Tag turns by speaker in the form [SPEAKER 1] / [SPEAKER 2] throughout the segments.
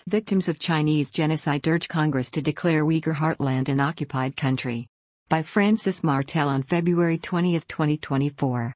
[SPEAKER 1] Victims of Chinese genocide urge Congress to declare Uyghur Heartland an occupied country. By Francis Martel on February 20, 2024.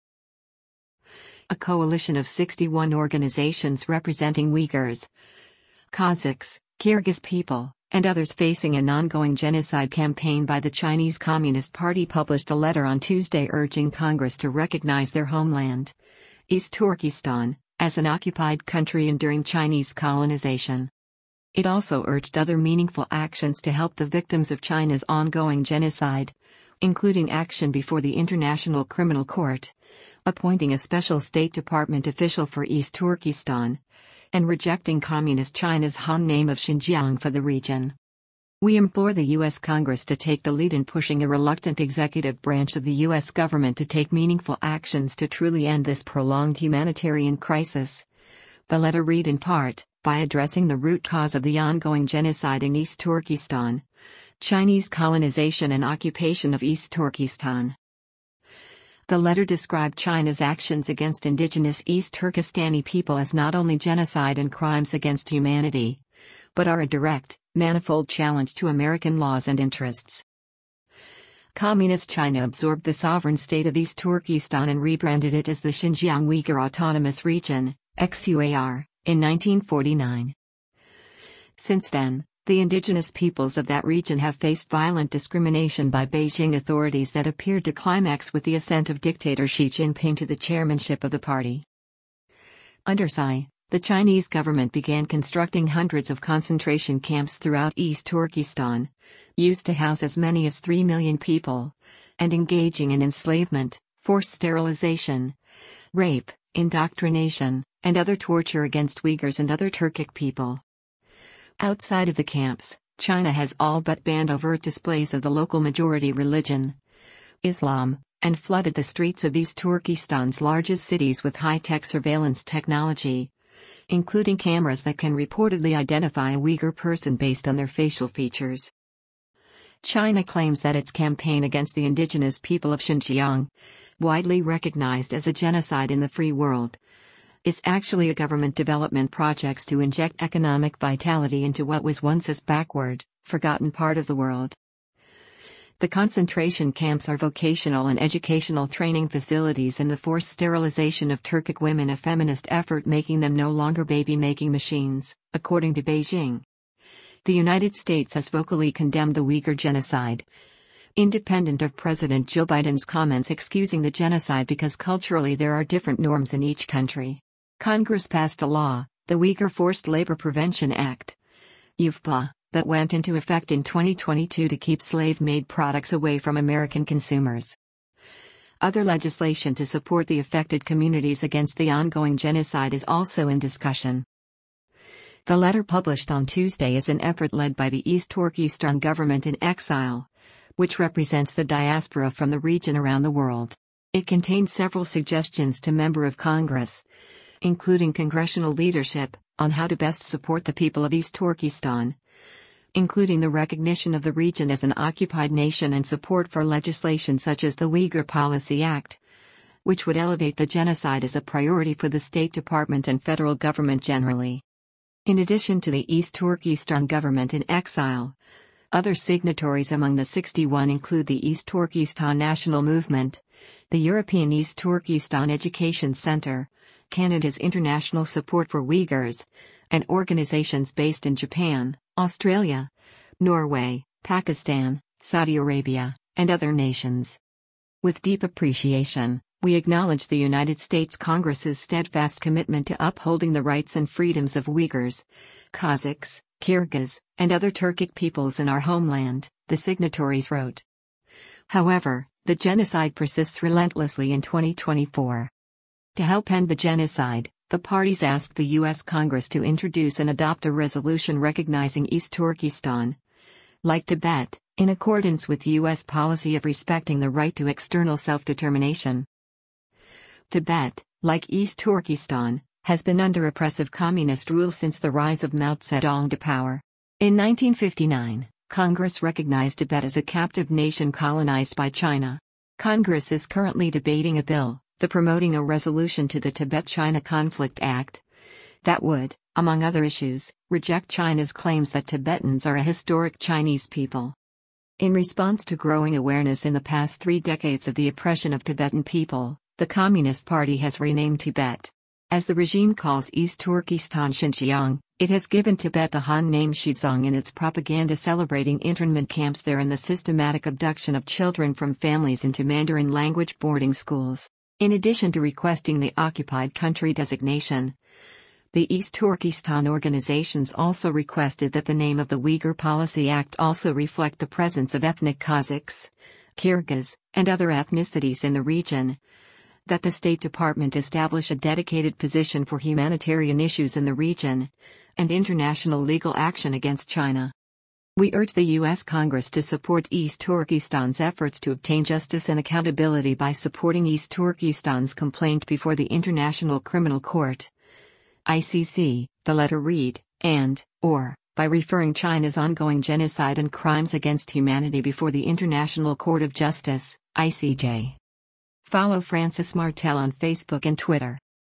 [SPEAKER 1] A coalition of 61 organizations representing Uyghurs, Kazakhs, Kyrgyz people, and others facing an ongoing genocide campaign by the Chinese Communist Party published a letter on Tuesday urging Congress to recognize their homeland, East Turkestan, as an occupied country enduring Chinese colonization. It also urged other meaningful actions to help the victims of China's ongoing genocide, including action before the International Criminal Court, appointing a special State Department official for East Turkestan, and rejecting Communist China's Han name of Xinjiang for the region. We implore the U.S. Congress to take the lead in pushing a reluctant executive branch of the U.S. government to take meaningful actions to truly end this prolonged humanitarian crisis. The letter read in part, by addressing the root cause of the ongoing genocide in East Turkestan, Chinese colonization and occupation of East Turkestan. The letter described China's actions against indigenous East Turkestani people as not only genocide and crimes against humanity, but are a direct, manifold challenge to American laws and interests. Communist China absorbed the sovereign state of East Turkestan and rebranded it as the Xinjiang Uyghur Autonomous Region, XUAR, in 1949. Since then, the indigenous peoples of that region have faced violent discrimination by Beijing authorities that appeared to climax with the ascent of dictator Xi Jinping to the chairmanship of the party. Under Xi, the Chinese government began constructing hundreds of concentration camps throughout East Turkestan, used to house as many as 3 million people, and engaging in enslavement, forced sterilization, rape, indoctrination, and other torture against Uyghurs and other Turkic people. Outside of the camps, China has all but banned overt displays of the local majority religion, Islam, and flooded the streets of East Turkestan's largest cities with high-tech surveillance technology, including cameras that can reportedly identify a Uyghur person based on their facial features. China claims that its campaign against the indigenous people of Xinjiang, widely recognized as a genocide in the free world, is actually a government development project to inject economic vitality into what was once a backward, forgotten part of the world. The concentration camps are vocational and educational training facilities and the forced sterilization of Turkic women a feminist effort making them no longer baby-making machines, according to Beijing. The United States has vocally condemned the Uyghur genocide, independent of President Joe Biden's comments excusing the genocide because culturally there are different norms in each country. Congress passed a law, the Uyghur Forced Labor Prevention Act, UFLPA, that went into effect in 2022 to keep slave-made products away from American consumers. Other legislation to support the affected communities against the ongoing genocide is also in discussion. The letter published on Tuesday is an effort led by the East Turkestan government in exile, which represents the diaspora from the region around the world. It contains several suggestions to members of Congress, including congressional leadership, on how to best support the people of East Turkestan, including the recognition of the region as an occupied nation and support for legislation such as the Uyghur Policy Act, which would elevate the genocide as a priority for the State Department and federal government generally. In addition to the East Turkestan government in exile, other signatories among the 61 include the East Turkestan National Movement, the European East Turkestan Education Center, Canada's International Support for Uyghurs, and organizations based in Japan, Australia, Norway, Pakistan, Saudi Arabia, and other nations. With deep appreciation, we acknowledge the United States Congress's steadfast commitment to upholding the rights and freedoms of Uyghurs, Kazakhs, Kyrgyz, and other Turkic peoples in our homeland, the signatories wrote. However, the genocide persists relentlessly in 2024. To help end the genocide, the parties asked the U.S. Congress to introduce and adopt a resolution recognizing East Turkestan, like Tibet, in accordance with U.S. policy of respecting the right to external self-determination. Tibet, like East Turkestan, has been under oppressive communist rule since the rise of Mao Zedong to power. In 1959, Congress recognized Tibet as a captive nation colonized by China. Congress is currently debating a bill, the Promoting a Resolution to the Tibet-China Conflict Act, that would, among other issues, reject China's claims that Tibetans are a historic Chinese people. In response to growing awareness in the past 3 decades of the oppression of Tibetan people, the Communist Party has renamed Tibet. As the regime calls East Turkestan Xinjiang, it has given Tibet the Han name Xizang in its propaganda celebrating internment camps there and the systematic abduction of children from families into Mandarin language boarding schools. In addition to requesting the occupied country designation, the East Turkestan organizations also requested that the name of the Uyghur Policy Act also reflect the presence of ethnic Kazakhs, Kyrgyz, and other ethnicities in the region, that the State Department establish a dedicated position for humanitarian issues in the region, and international legal action against China. We urge the U.S. Congress to support East Turkestan's efforts to obtain justice and accountability by supporting East Turkestan's complaint before the International Criminal Court, ICC, the letter read, or by referring China's ongoing genocide and crimes against humanity before the International Court of Justice, ICJ. Follow Francis Martel on Facebook and Twitter.